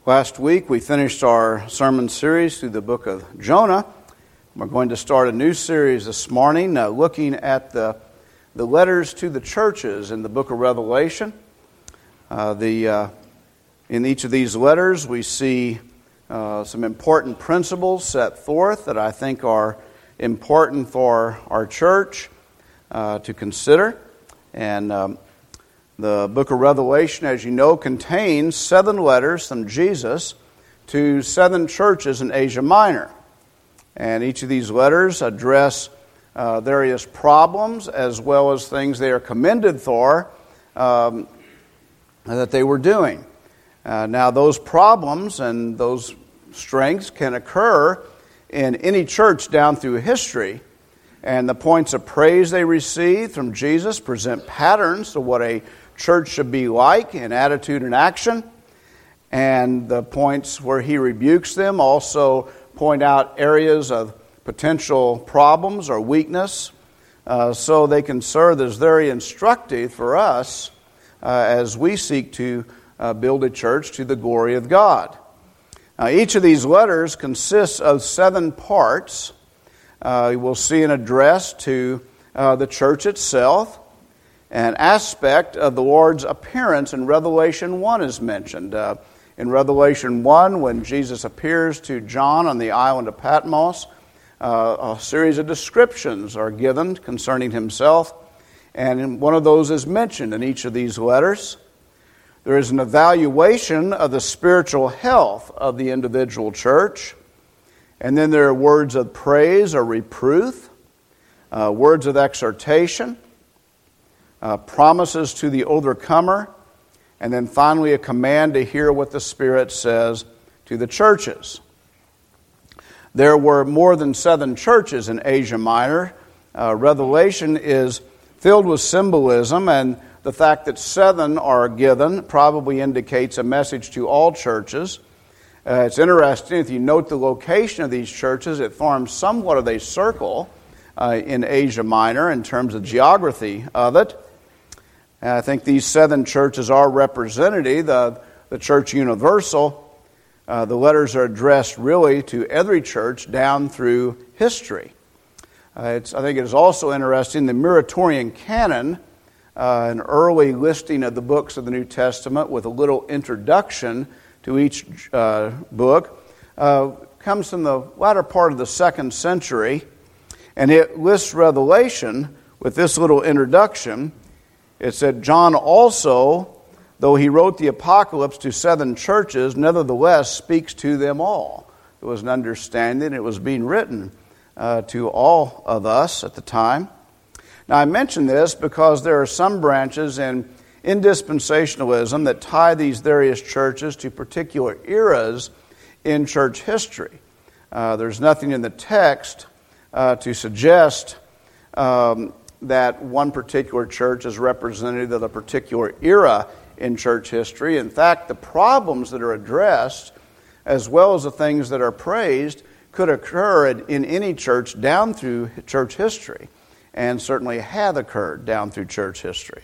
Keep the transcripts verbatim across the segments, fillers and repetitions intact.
Last week we finished our sermon series through the book of Jonah. We're going to start a new series this morning uh, looking at the, the letters to the churches in the book of Revelation. Uh, the, uh, in each of these letters we see uh, some important principles set forth that I think are important for our church uh, to consider. And um, the book of Revelation, as you know, contains seven letters from Jesus to seven churches in Asia Minor. And each of these letters address uh, various problems as well as things they are commended for um, that they were doing. Uh, now, those problems and those strengths can occur in any church down through history. And the points of praise they receive from Jesus present patterns to what a church should be like in attitude and action. And the points where he rebukes them also point out areas of potential problems or weakness. Uh, so they can serve as very instructive for us uh, as we seek to uh, build a church to the glory of God. Now, each of these letters consists of seven parts. Uh, we'll see an address to uh, the church itself. An aspect of the Lord's appearance in Revelation one is mentioned. Uh, in Revelation one, when Jesus appears to John on the island of Patmos, uh, a series of descriptions are given concerning himself, and one of those is mentioned in each of these letters. There is an evaluation of the spiritual health of the individual church, and then there are words of praise or reproof, uh, words of exhortation, Uh, promises to the overcomer, and then finally a command to hear what the Spirit says to the churches. There were more than seven churches in Asia Minor. Uh, Revelation is filled with symbolism, and the fact that seven are given probably indicates a message to all churches. Uh, it's interesting, if you note the location of these churches, it forms somewhat of a circle uh, in Asia Minor in terms of geography of it. And I think these seven churches are representative of the Church Universal. Uh, the letters are addressed really to every church down through history. Uh, it's, I think it is also interesting, the Muratorian Canon, uh, an early listing of the books of the New Testament with a little introduction to each uh, book, uh, comes from the latter part of the second century, and it lists Revelation with this little introduction. It said, John also, though he wrote the Apocalypse to seven churches, nevertheless speaks to them all. It was an understanding. It was being written uh, to all of us at the time. Now, I mention this because there are some branches in, in dispensationalism that tie these various churches to particular eras in church history. Uh, there's nothing in the text uh, to suggest um, that one particular church is representative of a particular era in church history. In fact, the problems that are addressed, as well as the things that are praised, could occur in any church down through church history, and certainly have occurred down through church history.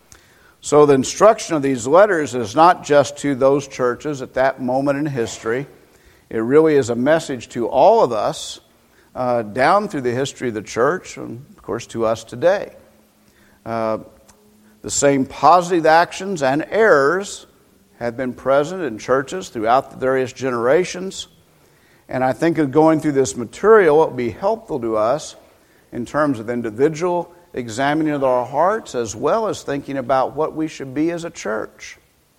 So the instruction of these letters is not just to those churches at that moment in history. It really is a message to all of us uh, down through the history of the church, and of course to us today. Uh, the same positive actions and errors have been present in churches throughout the various generations. And I think of going through this material, it will be helpful to us in terms of individual examining of our hearts, as well as thinking about what we should be as a church.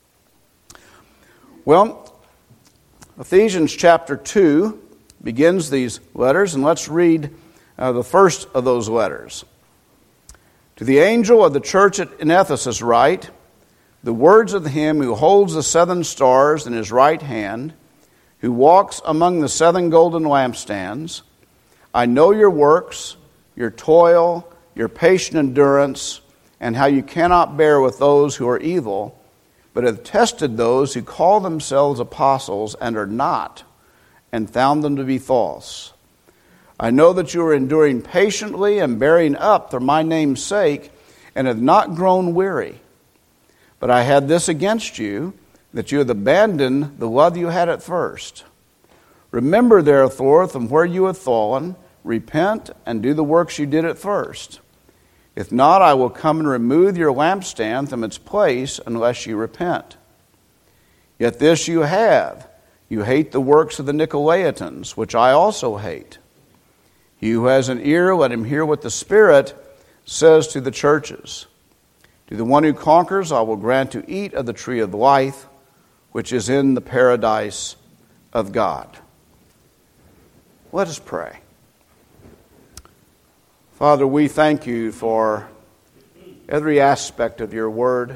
Well, Ephesians chapter two begins these letters, and let's read uh, the first of those letters. To the angel of the church in Ephesus write, the words of him who holds the seven stars in his right hand, who walks among the seven golden lampstands, I know your works, your toil, your patient endurance, and how you cannot bear with those who are evil, but have tested those who call themselves apostles and are not, and found them to be false. I know that you are enduring patiently and bearing up for my name's sake, and have not grown weary. But I had this against you, that you have abandoned the love you had at first. Remember, therefore, from where you have fallen, repent and do the works you did at first. If not, I will come and remove your lampstand from its place unless you repent. Yet this you have. You hate the works of the Nicolaitans, which I also hate. He who has an ear, let him hear what the Spirit says to the churches. To the one who conquers, I will grant to eat of the tree of life, which is in the paradise of God. Let us pray. Father, we thank you for every aspect of your word,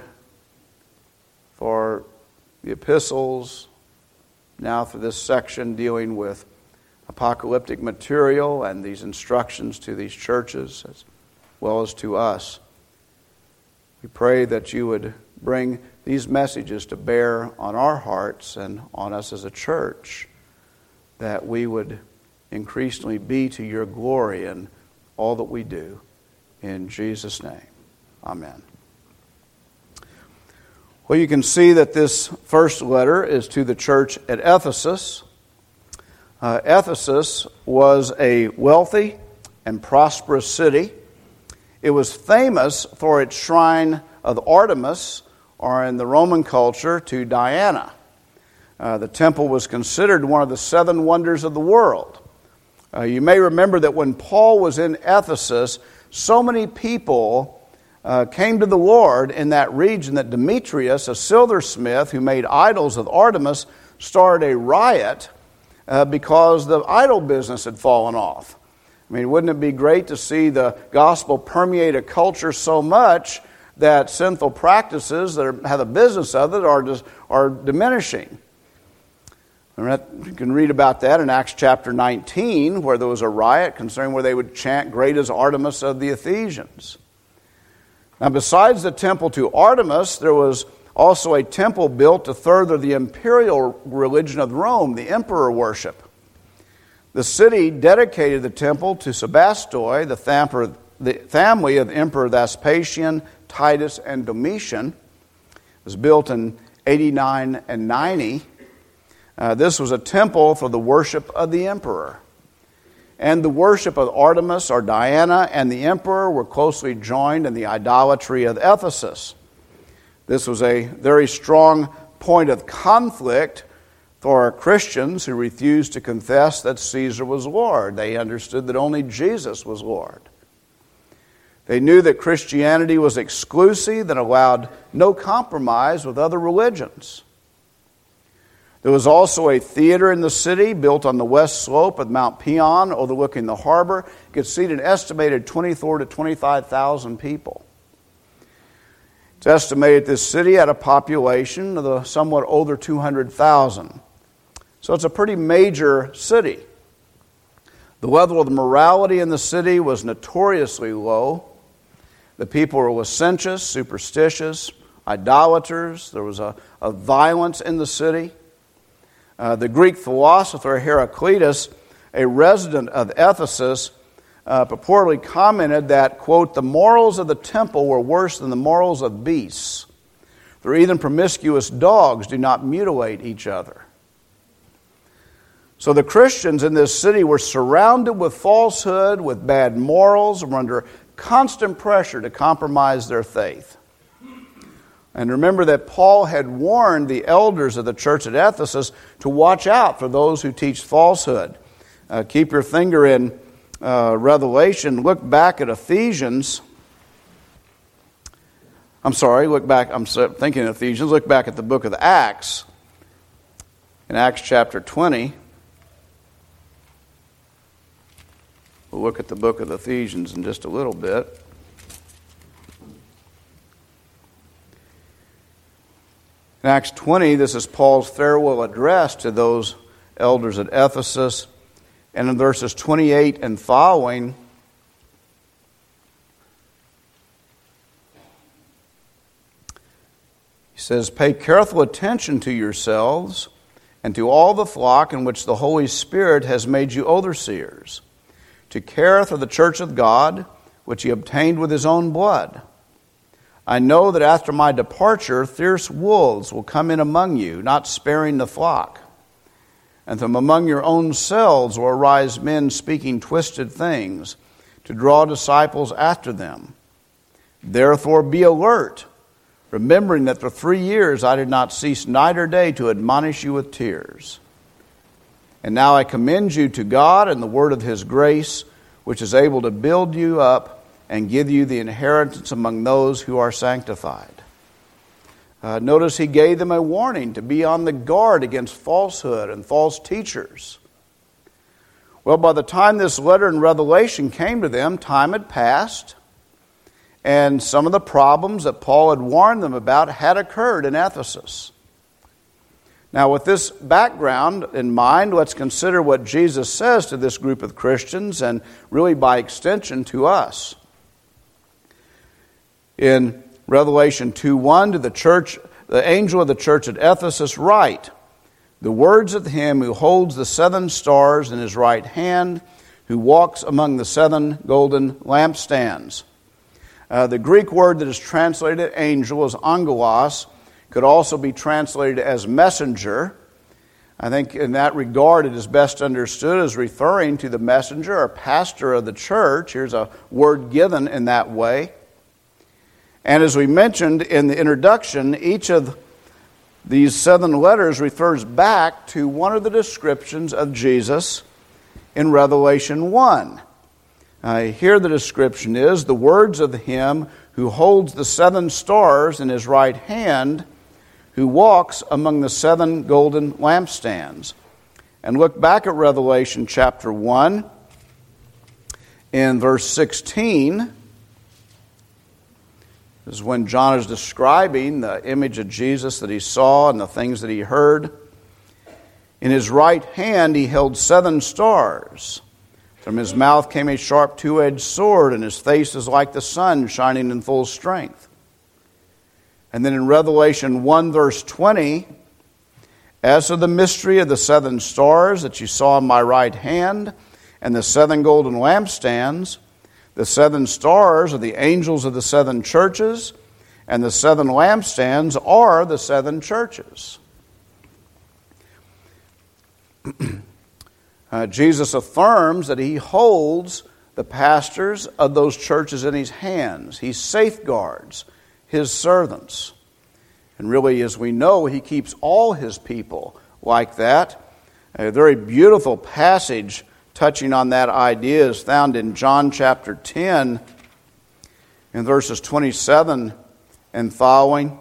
for the epistles, now for this section dealing with apocalyptic material and these instructions to these churches as well as to us. We pray that you would bring these messages to bear on our hearts and on us as a church, that we would increasingly be to your glory in all that we do. In Jesus' name, amen. Well, you can see that this first letter is to the church at Ephesus. Uh, Ephesus was a wealthy and prosperous city. It was famous for its shrine of Artemis, or in the Roman culture, to Diana. Uh, the temple was considered one of the seven wonders of the world. Uh, you may remember that when Paul was in Ephesus, so many people uh, came to the Lord in that region that Demetrius, a silversmith who made idols of Artemis, started a riot uh, because the idol business had fallen off. I mean, wouldn't it be great to see the gospel permeate a culture so much that sinful practices that are, have a business of it are, just, are diminishing? You can read about that in Acts chapter nineteen, where there was a riot concerning where they would chant, "Great is Artemis of the Ephesians." Now, besides the temple to Artemis, there was also a temple built to further the imperial religion of Rome, the emperor worship. The city dedicated the temple to Sebastoi, the, thamper, the family of Emperor Vespasian, Titus, and Domitian. It was built in eighty-nine and ninety. Uh, this was a temple for the worship of the emperor. And the worship of Artemis or Diana and the emperor were closely joined in the idolatry of Ephesus. This was a very strong point of conflict for Christians who refused to confess that Caesar was Lord. They understood that only Jesus was Lord. They knew that Christianity was exclusive and allowed no compromise with other religions. There was also a theater in the city built on the west slope of Mount Pion overlooking the harbor. It could seat an estimated twenty-four to twenty-five thousand people. It's estimated this city had a population of the somewhat older two hundred thousand. So it's a pretty major city. The level of the morality in the city was notoriously low. The people were licentious, superstitious, idolaters. There was a, a violence in the city. Uh, the Greek philosopher Heraclitus, a resident of Ephesus, uh, purportedly commented that, quote, "the morals of the temple were worse than the morals of beasts. For even promiscuous dogs do not mutilate each other." So the Christians in this city were surrounded with falsehood, with bad morals, were under constant pressure to compromise their faith. And remember that Paul had warned the elders of the church at Ephesus to watch out for those who teach falsehood. Uh, keep your finger in uh, Revelation. Look back at Ephesians. I'm sorry, look back. I'm thinking of Ephesians. Look back at the book of Acts. In Acts chapter twenty. We'll look at the book of Ephesians in just a little bit. In Acts twenty, this is Paul's farewell address to those elders at Ephesus. And in verses twenty-eight and following, he says, "Pay careful attention to yourselves and to all the flock in which the Holy Spirit has made you overseers, to care for the church of God, which he obtained with his own blood. I know that after my departure, fierce wolves will come in among you, not sparing the flock. And from among your own selves will arise men speaking twisted things, to draw disciples after them. Therefore be alert, remembering that for three years I did not cease night or day to admonish you with tears. And now I commend you to God and the word of His grace, which is able to build you up and give you the inheritance among those who are sanctified. Uh, notice he gave them a warning to be on the guard against falsehood and false teachers. Well, by the time this letter in Revelation came to them, time had passed, and some of the problems that Paul had warned them about had occurred in Ephesus. Now, with this background in mind, let's consider what Jesus says to this group of Christians, and really by extension to us. In Revelation two one, to the church, the angel of the church at Ephesus write, the words of him who holds the seven stars in his right hand, who walks among the seven golden lampstands. Uh, the Greek word that is translated angel is angelos, could also be translated as messenger. I think in that regard it is best understood as referring to the messenger or pastor of the church. Here's a word given in that way. And as we mentioned in the introduction, each of these seven letters refers back to one of the descriptions of Jesus in Revelation one. Uh, here the description is, the words of him who holds the seven stars in his right hand, who walks among the seven golden lampstands. And look back at Revelation chapter one in verse sixteen. This is when John is describing the image of Jesus that he saw and the things that he heard. In his right hand he held seven stars. From his mouth came a sharp two-edged sword, and his face is like the sun shining in full strength. And then in Revelation one verse twenty, as for the mystery of the seven stars that you saw in my right hand, and the seven golden lampstands, the seven stars are the angels of the seven churches, and the seven lampstands are the seven churches. uh, Jesus affirms that he holds the pastors of those churches in his hands. He safeguards his servants. And really, as we know, he keeps all his people like that. A very beautiful passage touching on that idea is found in John chapter ten, in verses twenty-seven and following.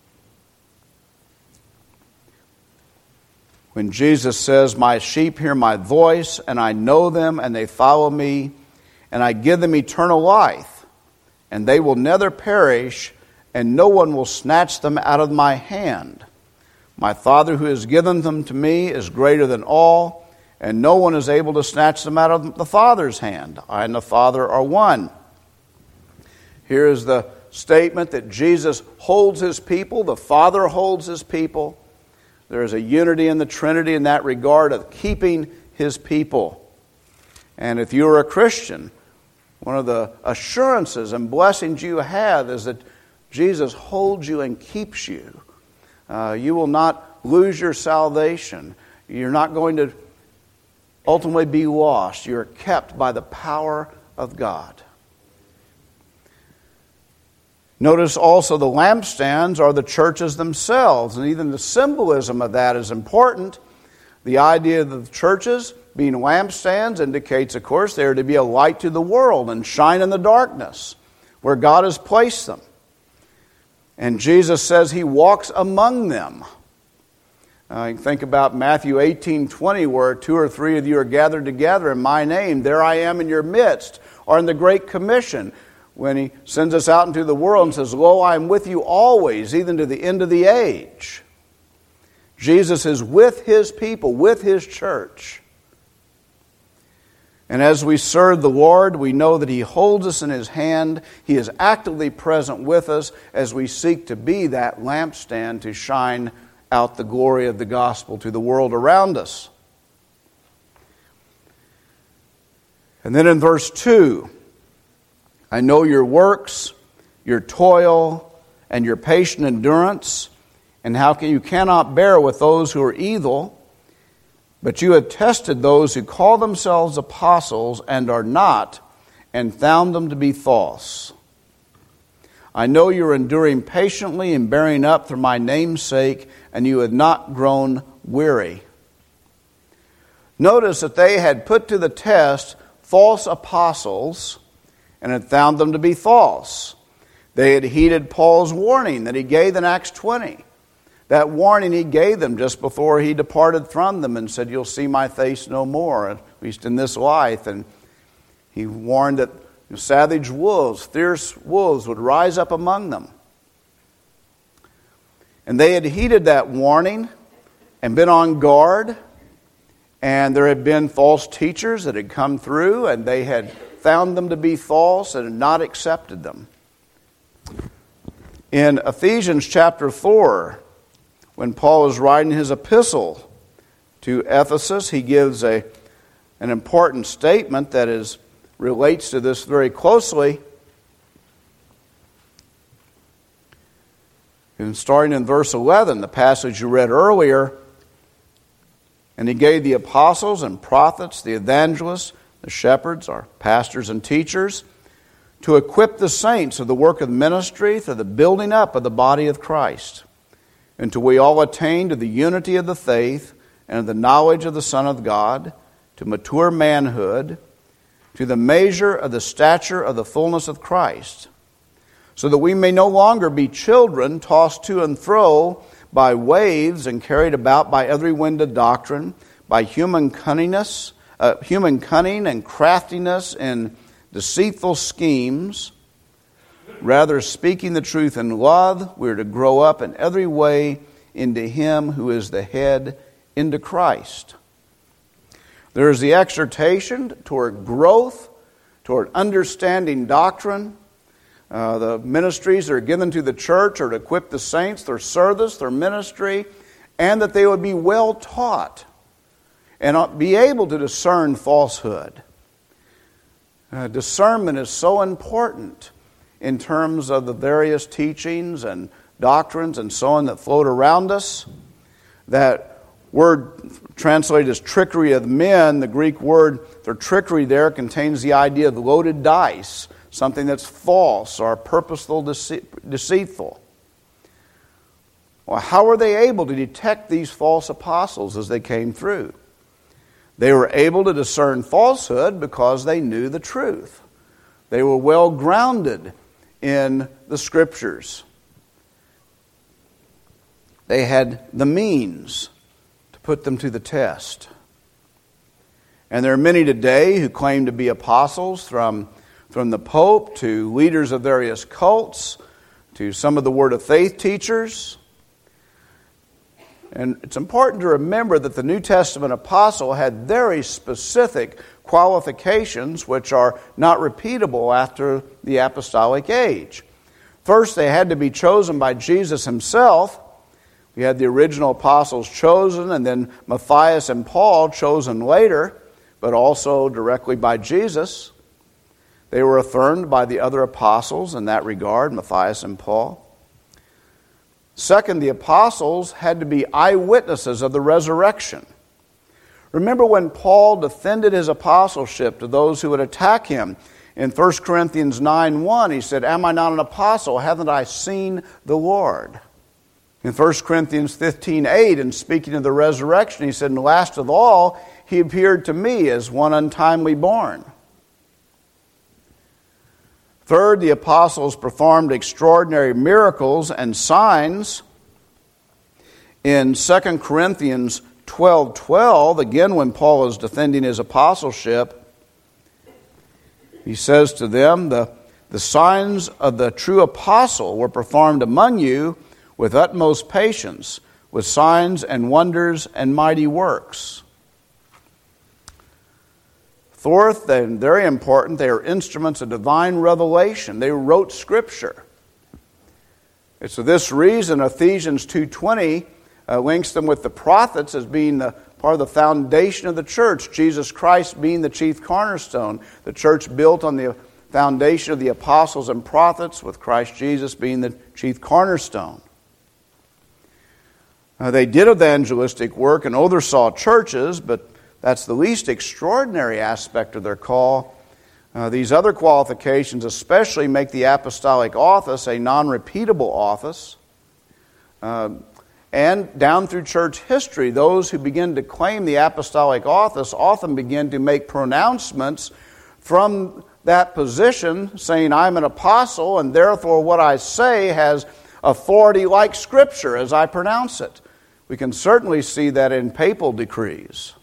When Jesus says, my sheep hear my voice, and I know them, and they follow me, and I give them eternal life, and they will never perish, and no one will snatch them out of my hand. My Father who has given them to me is greater than all, and no one is able to snatch them out of the Father's hand. I and the Father are one. Here is the statement that Jesus holds his people, the Father holds his people. There is a unity in the Trinity in that regard of keeping his people. And if you are a Christian, one of the assurances and blessings you have is that Jesus holds you and keeps you. Uh, you will not lose your salvation. You're not going to ultimately be lost. You're kept by the power of God. Notice also the lampstands are the churches themselves, and even the symbolism of that is important. The idea of the churches being lampstands indicates, of course, they are to be a light to the world and shine in the darkness where God has placed them. And Jesus says he walks among them. Uh, think about Matthew eighteen twenty, where two or three of you are gathered together in my name. There I am in your midst. Or in the Great Commission, when he sends us out into the world and says, lo, I am with you always, even to the end of the age. Jesus is with his people, with his church. And as we serve the Lord, we know that he holds us in his hand. He is actively present with us as we seek to be that lampstand to shine out the glory of the gospel to the world around us. And then in verse two, I know your works, your toil, and your patient endurance, and how you cannot bear with those who are evil, but you have tested those who call themselves apostles and are not, and found them to be false. I know you are enduring patiently and bearing up for my name's sake, and you have not grown weary. Notice that they had put to the test false apostles and had found them to be false. They had heeded Paul's warning that he gave in Acts twenty. That warning he gave them just before he departed from them and said, you'll see my face no more, at least in this life. And he warned that savage wolves, fierce wolves would rise up among them. And they had heeded that warning and been on guard. And there had been false teachers that had come through, and they had found them to be false and had not accepted them. In Ephesians chapter four, when Paul is writing his epistle to Ephesus, he gives a, an important statement that is relates to this very closely. And starting in verse eleven, the passage you read earlier, and he gave the apostles and prophets, the evangelists, the shepherds, our pastors and teachers, to equip the saints of the work of ministry for the building up of the body of Christ, until we all attain to the unity of the faith and of the knowledge of the Son of God, to mature manhood, to the measure of the stature of the fullness of Christ, so that we may no longer be children tossed to and fro by waves and carried about by every wind of doctrine, by human cunningness, uh, human cunning and craftiness and deceitful schemes. Rather, speaking the truth in love, we are to grow up in every way into Him who is the head, into Christ. There is the exhortation toward growth, toward understanding doctrine. Uh, the ministries that are given to the church are to equip the saints, their service, their ministry, and that they would be well taught and be able to discern falsehood. Uh, discernment is so important in terms of the various teachings and doctrines and so on that float around us. That word translated as trickery of men, the Greek word for trickery there contains the idea of loaded dice, something that's false or purposeful, dece- deceitful. Well, how were they able to detect these false apostles as they came through? They were able to discern falsehood because they knew the truth. They were well grounded in the Scriptures. They had the means to put them to the test. And there are many today who claim to be apostles, from, from the Pope to leaders of various cults to some of the Word of Faith teachers. And it's important to remember that the New Testament apostle had very specific qualifications which are not repeatable after the apostolic age. First, they had to be chosen by Jesus Himself. We had the original apostles chosen, and then Matthias and Paul chosen later, but also directly by Jesus. They were affirmed by the other apostles in that regard, Matthias and Paul. Second, the apostles had to be eyewitnesses of the resurrection. Remember when Paul defended his apostleship to those who would attack him. In First Corinthians nine one, he said, "Am I not an apostle? Haven't I seen the Lord?" In First Corinthians fifteen eight, in speaking of the resurrection, he said, "And last of all, He appeared to me as one untimely born." Third, the apostles performed extraordinary miracles and signs. In Second Corinthians twelve twelve, again when Paul is defending his apostleship, he says to them, the, the signs of the true apostle were performed among you with utmost patience, with signs and wonders and mighty works. Fourth, and very important, they are instruments of divine revelation. They wrote Scripture. It's for this reason Ephesians two twenty uh, links them with the prophets as being the part of the foundation of the church, Jesus Christ being the chief cornerstone, the church built on the foundation of the apostles and prophets, with Christ Jesus being the chief cornerstone. Uh, they did evangelistic work in Othershaw churches, but that's the least extraordinary aspect of their call. Uh, these other qualifications especially make the apostolic office a non-repeatable office. Uh, and down through church history, those who begin to claim the apostolic office often begin to make pronouncements from that position, saying, I'm an apostle, and therefore what I say has authority like Scripture as I pronounce it. We can certainly see that in papal decrees.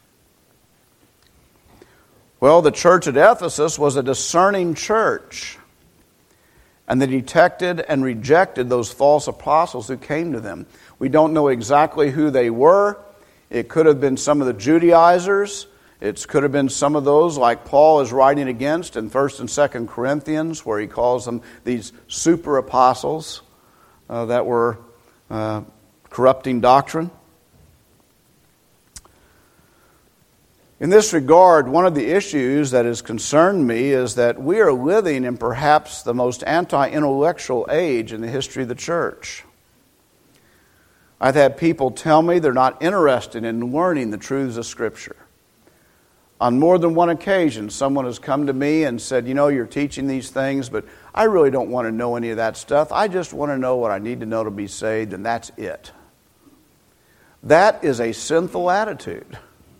Well, the church at Ephesus was a discerning church, and they detected and rejected those false apostles who came to them. We don't know exactly who they were. It could have been some of the Judaizers. It could have been some of those like Paul is writing against in First and Second Corinthians, where he calls them these super apostles uh, that were uh, corrupting doctrine. In this regard, one of the issues that has concerned me is that we are living in perhaps the most anti-intellectual age in the history of the church. I've had people tell me they're not interested in learning the truths of Scripture. On more than one occasion, someone has come to me and said, you know, you're teaching these things, but I really don't want to know any of that stuff. I just want to know what I need to know to be saved, and that's it. That is a sinful attitude.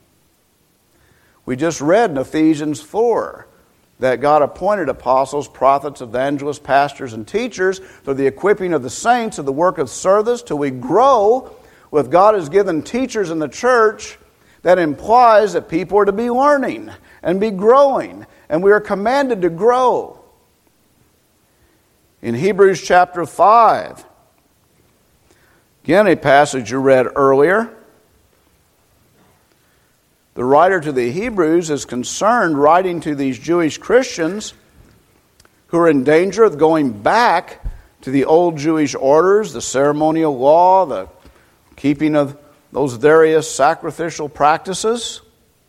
We just read in Ephesians four that God appointed apostles, prophets, evangelists, pastors, and teachers for the equipping of the saints of the work of service till we grow. With God has given teachers in the church, that implies that people are to be learning and be growing, and we are commanded to grow. In Hebrews chapter five, again a passage you read earlier, the writer to the Hebrews is concerned, writing to these Jewish Christians who are in danger of going back to the old Jewish orders, the ceremonial law, the keeping of those various sacrificial practices.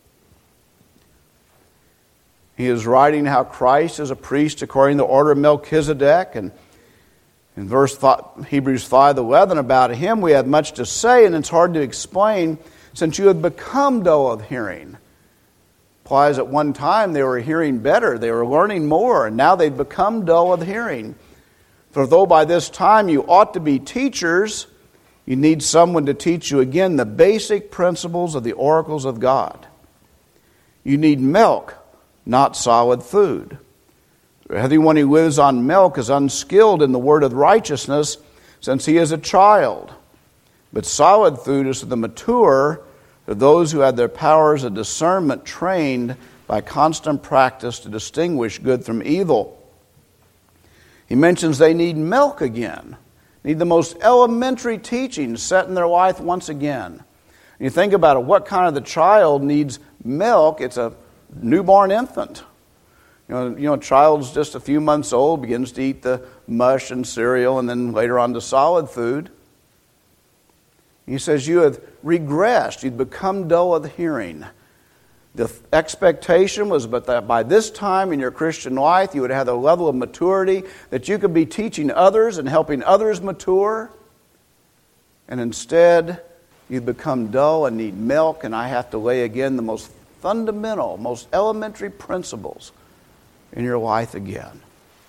He is writing how Christ is a priest according to the order of Melchizedek. And in verse five, Hebrews five eleven, about him we have much to say, and it's hard to explain, since you have become dull of hearing. Implies at one time they were hearing better, they were learning more, and now they've become dull of hearing. For though by this time you ought to be teachers, you need someone to teach you again the basic principles of the oracles of God. You need milk, not solid food. Everyone who lives on milk is unskilled in the word of righteousness, since he is a child. But solid food is to the mature, to those who have their powers of discernment trained by constant practice to distinguish good from evil. He mentions they need milk again. Need the most elementary teaching set in their life once again. And you think about it, what kind of the child needs milk? It's a newborn infant. You know, you know, a child's just a few months old, begins to eat the mush and cereal, and then later on to solid food. He says, you have regressed, you've become dull of hearing. The expectation was but that by this time in your Christian life you would have a level of maturity that you could be teaching others and helping others mature. And instead, you've become dull and need milk, and I have to lay again the most fundamental, most elementary principles in your life again.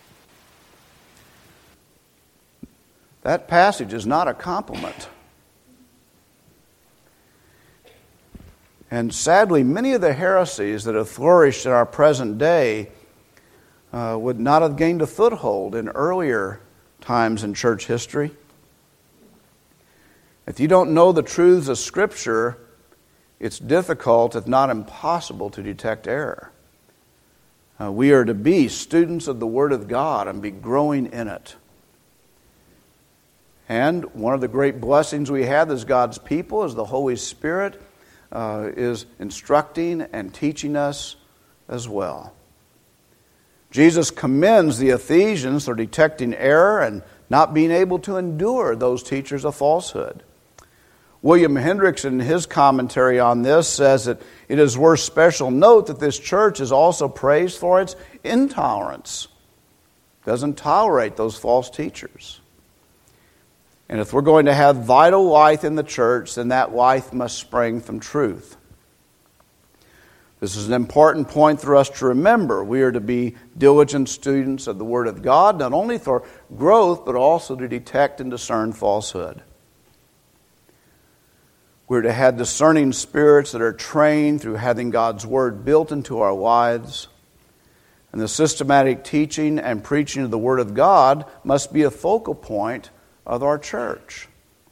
That passage is not a compliment. And sadly, many of the heresies that have flourished in our present day uh, would not have gained a foothold in earlier times in church history. If you don't know the truths of Scripture, it's difficult, if not impossible, to detect error. Uh, we are to be students of the Word of God and be growing in it. And one of the great blessings we have as God's people is the Holy Spirit Uh, is instructing and teaching us as well. Jesus commends the Ephesians for detecting error and not being able to endure those teachers of falsehood. William Hendricks, in his commentary on this, says that it is worth special note that this church is also praised for its intolerance. It doesn't tolerate those false teachers. And if we're going to have vital life in the church, then that life must spring from truth. This is an important point for us to remember. We are to be diligent students of the Word of God, not only for growth, but also to detect and discern falsehood. We're to have discerning spirits that are trained through having God's Word built into our lives. And the systematic teaching and preaching of the Word of God must be a focal point of our church.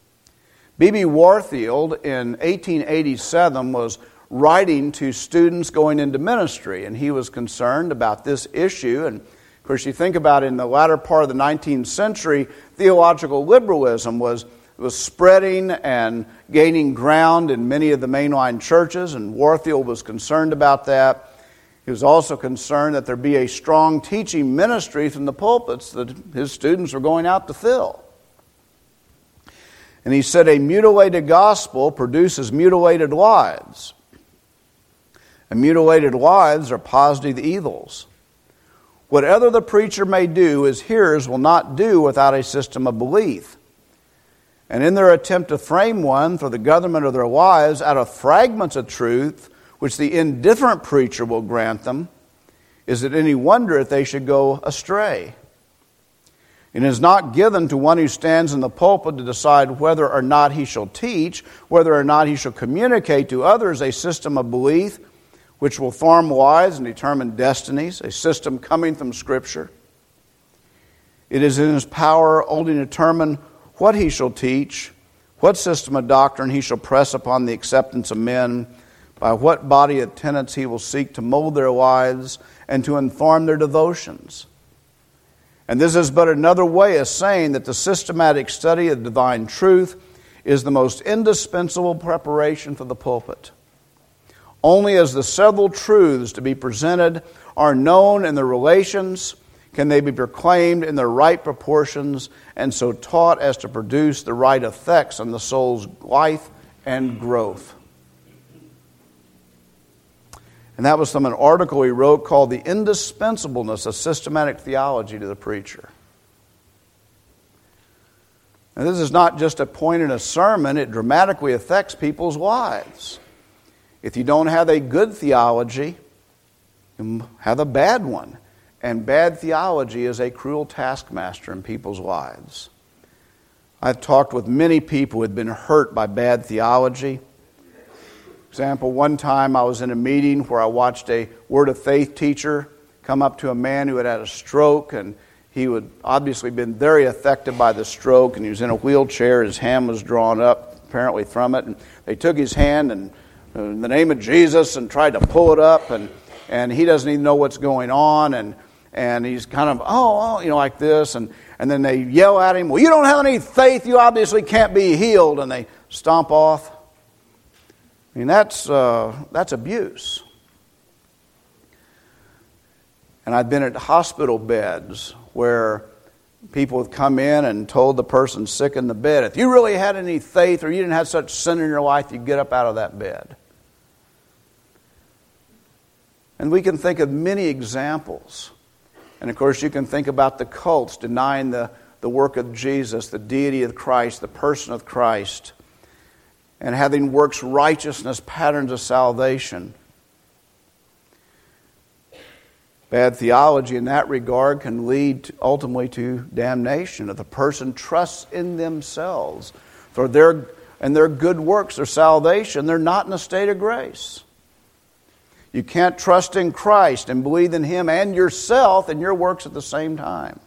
B B Warfield in eighteen eighty-seven was writing to students going into ministry, and he was concerned about this issue. And of course, you think about it, in the latter part of the nineteenth century, theological liberalism was was spreading and gaining ground in many of the mainline churches, and Warfield was concerned about that. He was also concerned that there be a strong teaching ministry from the pulpits that his students were going out to fill. And he said, a mutilated gospel produces mutilated lives. And mutilated lives are positive evils. Whatever the preacher may do, his hearers will not do without a system of belief. And in their attempt to frame one for the government of their lives out of fragments of truth, which the indifferent preacher will grant them, is it any wonder if they should go astray? It is not given to one who stands in the pulpit to decide whether or not he shall teach, whether or not he shall communicate to others a system of belief which will form lives and determine destinies, a system coming from Scripture. It is in his power only to determine what he shall teach, what system of doctrine he shall press upon the acceptance of men, by what body of tenets he will seek to mold their lives and to inform their devotions. And this is but another way of saying that the systematic study of divine truth is the most indispensable preparation for the pulpit. Only as the several truths to be presented are known in their relations can they be proclaimed in their right proportions and so taught as to produce the right effects on the soul's life and growth. And that was from an article he wrote called The Indispensableness of Systematic Theology to the Preacher. And this is not just a point in a sermon, it dramatically affects people's lives. If you don't have a good theology, you have a bad one. And bad theology is a cruel taskmaster in people's lives. I've talked with many people who had been hurt by bad theology. For example, one time I was in a meeting where I watched a Word of Faith teacher come up to a man who had had a stroke, and he had obviously been very affected by the stroke, and he was in a wheelchair. His hand was drawn up, apparently from it, and they took his hand and uh, in the name of Jesus and tried to pull it up, and, and he doesn't even know what's going on, and and he's kind of, oh, oh, you know, like this, and, and then they yell at him, well, you don't have any faith, you obviously can't be healed, and they stomp off. I mean, that's uh, that's abuse. And I've been at hospital beds where people have come in and told the person sick in the bed, if you really had any faith or you didn't have such sin in your life, you'd get up out of that bed. And we can think of many examples. And of course, you can think about the cults denying the, the work of Jesus, the deity of Christ, the person of Christ, and having works righteousness patterns of salvation. Bad theology in that regard can lead to, ultimately to damnation if the person trusts in themselves for their and their good works, their salvation. They're not in a state of grace. You can't trust in Christ and believe in Him and yourself and your works at the same time.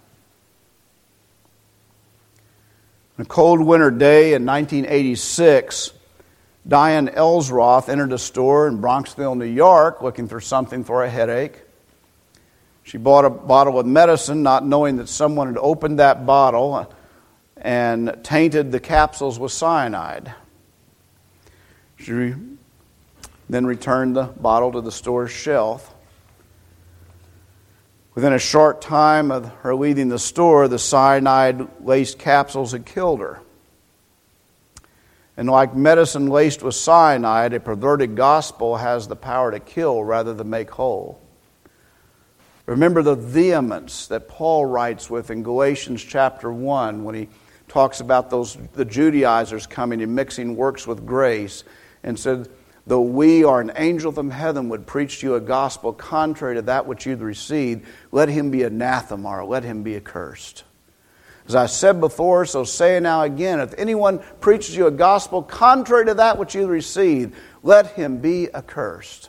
On a cold winter day in nineteen eighty-six, Diane Ellsroth entered a store in Bronxville, New York, looking for something for a headache. She bought a bottle of medicine, not knowing that someone had opened that bottle and tainted the capsules with cyanide. She then returned the bottle to the store's shelf. Within a short time of her leaving the store, the cyanide-laced capsules had killed her. And like medicine laced with cyanide, a perverted gospel has the power to kill rather than make whole. Remember the vehemence that Paul writes with in Galatians chapter one when he talks about those the Judaizers coming and mixing works with grace, and said, though we or an angel from heaven would preach to you a gospel contrary to that which you'd received, let him be anathema, or let him be accursed. As I said before, so say now again, if anyone preaches you a gospel contrary to that which you received, let him be accursed.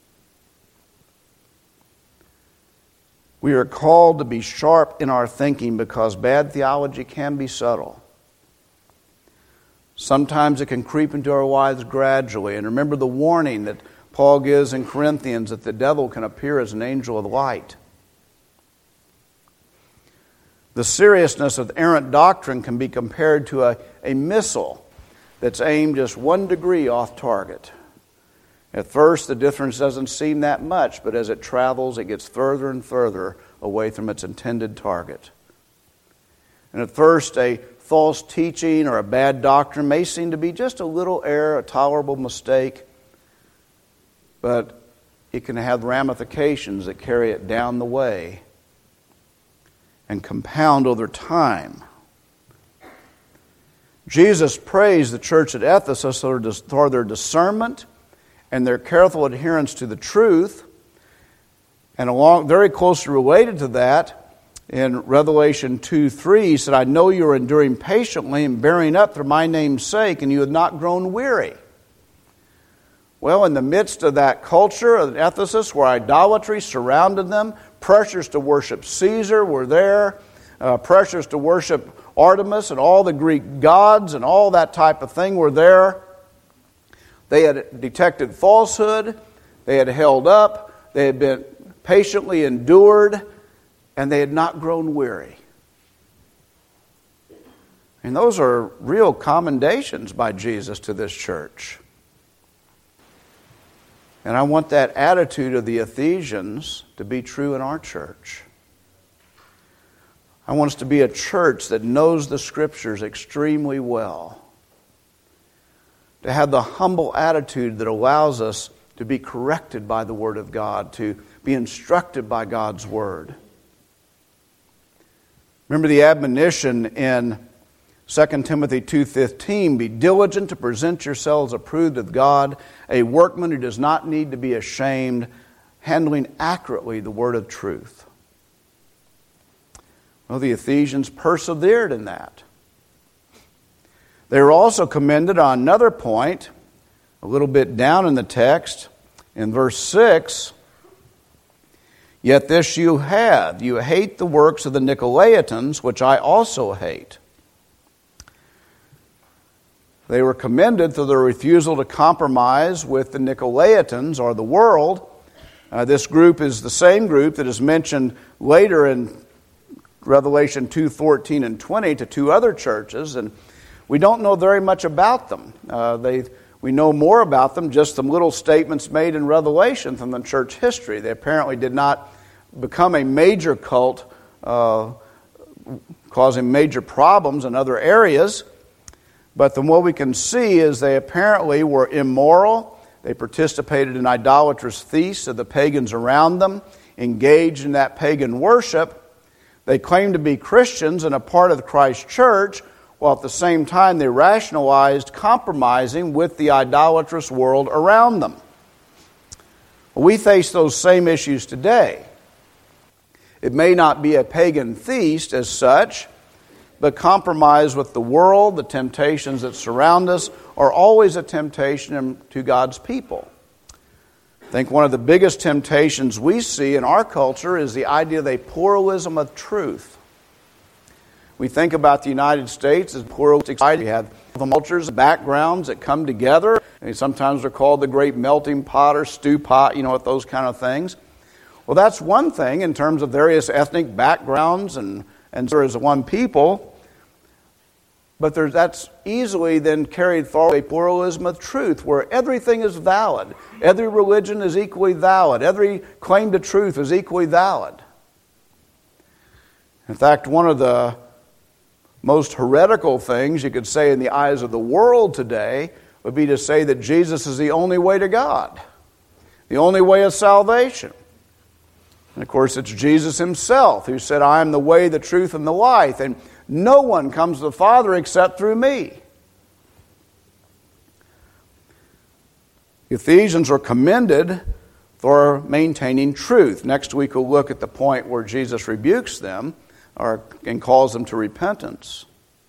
We are called to be sharp in our thinking because bad theology can be subtle. Sometimes it can creep into our lives gradually. And remember the warning that Paul gives in Corinthians that the devil can appear as an angel of light. The seriousness of errant doctrine can be compared to a, a missile that's aimed just one degree off target. At first, the difference doesn't seem that much, but as it travels, it gets further and further away from its intended target. And at first, a false teaching or a bad doctrine may seem to be just a little error, a tolerable mistake, but it can have ramifications that carry it down the way and compound over time. Jesus praised the church at Ephesus for their discernment and their careful adherence to the truth. And along, very closely related to that, in Revelation two three, he said, I know you are enduring patiently and bearing up for my name's sake, and you have not grown weary. Well, in the midst of that culture of Ephesus, where idolatry surrounded them, pressures to worship Caesar were there, uh, pressures to worship Artemis and all the Greek gods and all that type of thing were there. They had detected falsehood, they had held up, they had been patiently endured, and they had not grown weary. And those are real commendations by Jesus to this church. And I want that attitude of the Ephesians to be true in our church. I want us to be a church that knows the Scriptures extremely well. To have the humble attitude that allows us to be corrected by the Word of God, to be instructed by God's Word. Remember the admonition in Second Timothy two fifteen, be diligent to present yourselves approved of God, a workman who does not need to be ashamed, handling accurately the word of truth. Well, the Ephesians persevered in that. They were also commended on another point, a little bit down in the text, in verse six. Yet this you have, you hate the works of the Nicolaitans, which I also hate. They were commended for their refusal to compromise with the Nicolaitans, or the world. Uh, this group is the same group that is mentioned later in Revelation two fourteen and twenty to two other churches, and we don't know very much about them. Uh, they we know more about them, just some little statements made in Revelation from the church history. They apparently did not become a major cult, uh, causing major problems in other areas. But from what we can see is they apparently were immoral. They participated in idolatrous feasts of the pagans around them, engaged in that pagan worship. They claimed to be Christians and a part of Christ's church, while at the same time they rationalized compromising with the idolatrous world around them. We face those same issues today. It may not be a pagan feast as such, but compromise with the world, the temptations that surround us, are always a temptation to God's people. I think one of the biggest temptations we see in our culture is the idea of a pluralism of truth. We think about the United States as pluralistic society. We have cultures, backgrounds that come together. And sometimes they're called the great melting pot or stew pot, you know, with those kind of things. Well, that's one thing in terms of various ethnic backgrounds and, and there is one people. But there's, that's easily then carried forward a pluralism of truth where everything is valid. Every religion is equally valid. Every claim to truth is equally valid. In fact, one of the most heretical things you could say in the eyes of the world today would be to say that Jesus is the only way to God, the only way of salvation. And of course, it's Jesus himself who said, I am the way, the truth, and the life, and no one comes to the Father except through me. Ephesians are commended for maintaining truth. Next week we'll look at the point where Jesus rebukes them or, and calls them to repentance.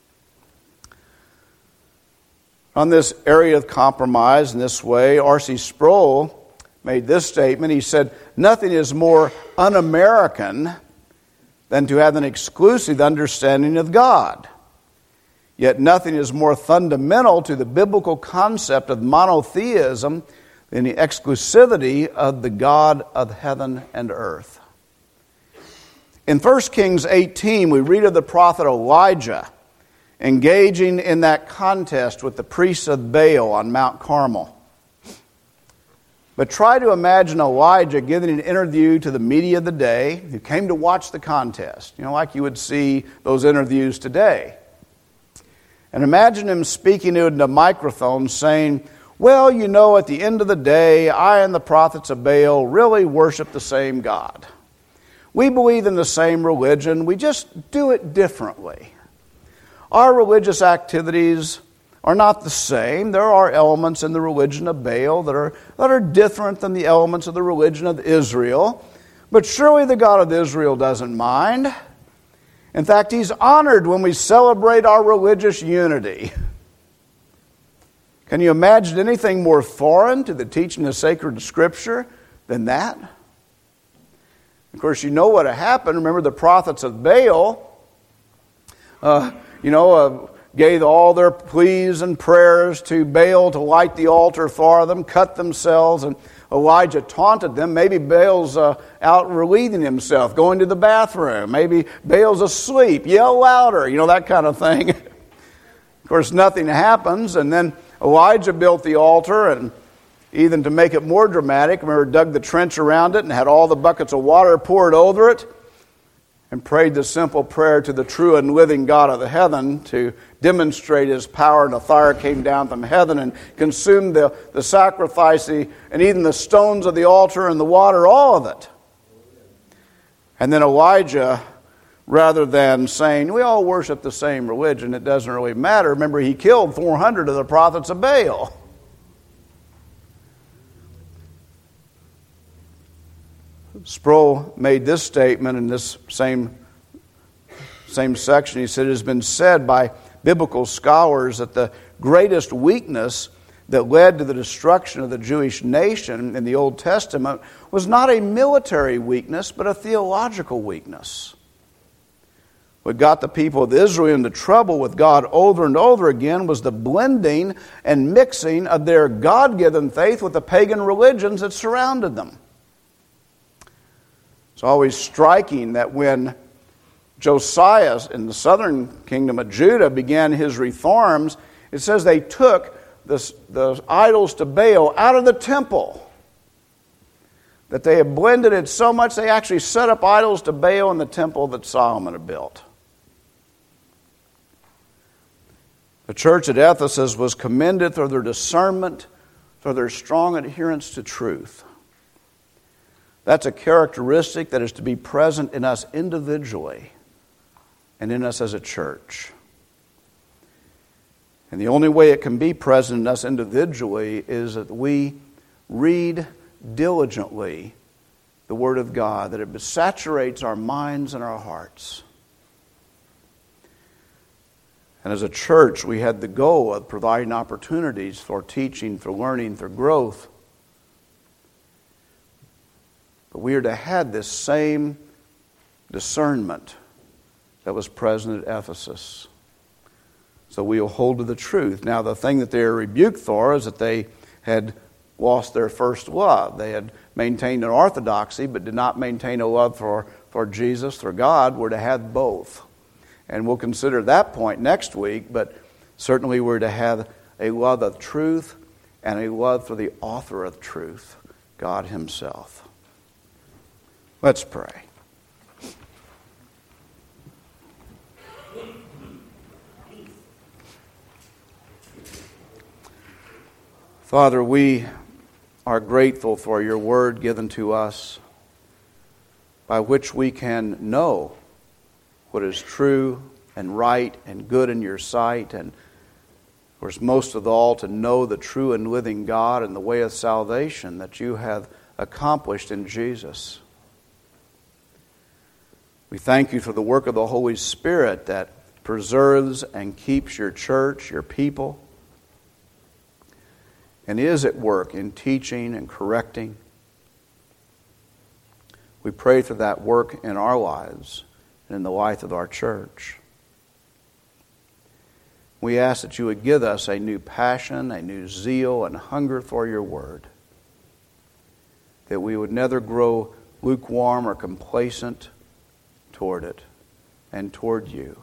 On this area of compromise in this way, R C Sproul made this statement. He said, nothing is more un-American than to have an exclusive understanding of God. Yet nothing is more fundamental to the biblical concept of monotheism than the exclusivity of the God of heaven and earth. In First Kings eighteen, we read of the prophet Elijah engaging in that contest with the priests of Baal on Mount Carmel. But try to imagine Elijah giving an interview to the media of the day who came to watch the contest, you know, like you would see those interviews today. And imagine him speaking into a microphone saying, well, you know, at the end of the day, I and the prophets of Baal really worship the same God. We believe in the same religion, we just do it differently. Our religious activities are not the same. There are elements in the religion of Baal that are, that are different than the elements of the religion of Israel. But surely the God of Israel doesn't mind. In fact, He's honored when we celebrate our religious unity. Can you imagine anything more foreign to the teaching of sacred Scripture than that? Of course, you know what happened. Remember the prophets of Baal, uh, you know, uh, gave all their pleas and prayers to Baal to light the altar for them, cut themselves, and Elijah taunted them. Maybe Baal's uh, out relieving himself, going to the bathroom. Maybe Baal's asleep. Yell louder, you know, that kind of thing. Of course, nothing happens, and then Elijah built the altar, and even to make it more dramatic, remember, dug the trench around it and had all the buckets of water poured over it and prayed the simple prayer to the true and living God of the heaven to demonstrate His power, and a fire came down from heaven and consumed the, the sacrifice and even the stones of the altar and the water, all of it. And then Elijah, rather than saying, we all worship the same religion, it doesn't really matter. Remember, he killed four hundred of the prophets of Baal. Sproul made this statement in this same, same section. He said, it has been said by biblical scholars that the greatest weakness that led to the destruction of the Jewish nation in the Old Testament was not a military weakness, but a theological weakness. What got the people of Israel into trouble with God over and over again was the blending and mixing of their God-given faith with the pagan religions that surrounded them. It's always striking that when Josiah in the southern kingdom of Judah began his reforms, it says they took the, the idols to Baal out of the temple. That they had blended it so much they actually set up idols to Baal in the temple that Solomon had built. The church at Ephesus was commended for their discernment, for their strong adherence to truth. That's a characteristic that is to be present in us individually and in us as a church. And the only way it can be present in us individually is that we read diligently the Word of God, that it saturates our minds and our hearts. And as a church, we had the goal of providing opportunities for teaching, for learning, for growth. But we are to have this same discernment that was present at Ephesus. So we will hold to the truth. Now, the thing that they are rebuked for is that they had lost their first love. They had maintained an orthodoxy, but did not maintain a love for, for Jesus, for God. We're to have both. And we'll consider that point next week, but certainly we're to have a love of truth and a love for the author of truth, God Himself. Let's pray. Father, we are grateful for your word given to us, by which we can know what is true and right and good in your sight, and of course, most of all, to know the true and living God and the way of salvation that you have accomplished in Jesus. We thank you for the work of the Holy Spirit that preserves and keeps your church, your people, and is at work in teaching and correcting. We pray for that work in our lives and in the life of our church. We ask that you would give us a new passion, a new zeal and hunger for your word, that we would never grow lukewarm or complacent toward it and toward you.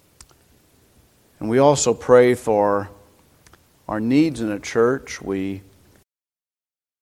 And we also pray for our needs in a church. We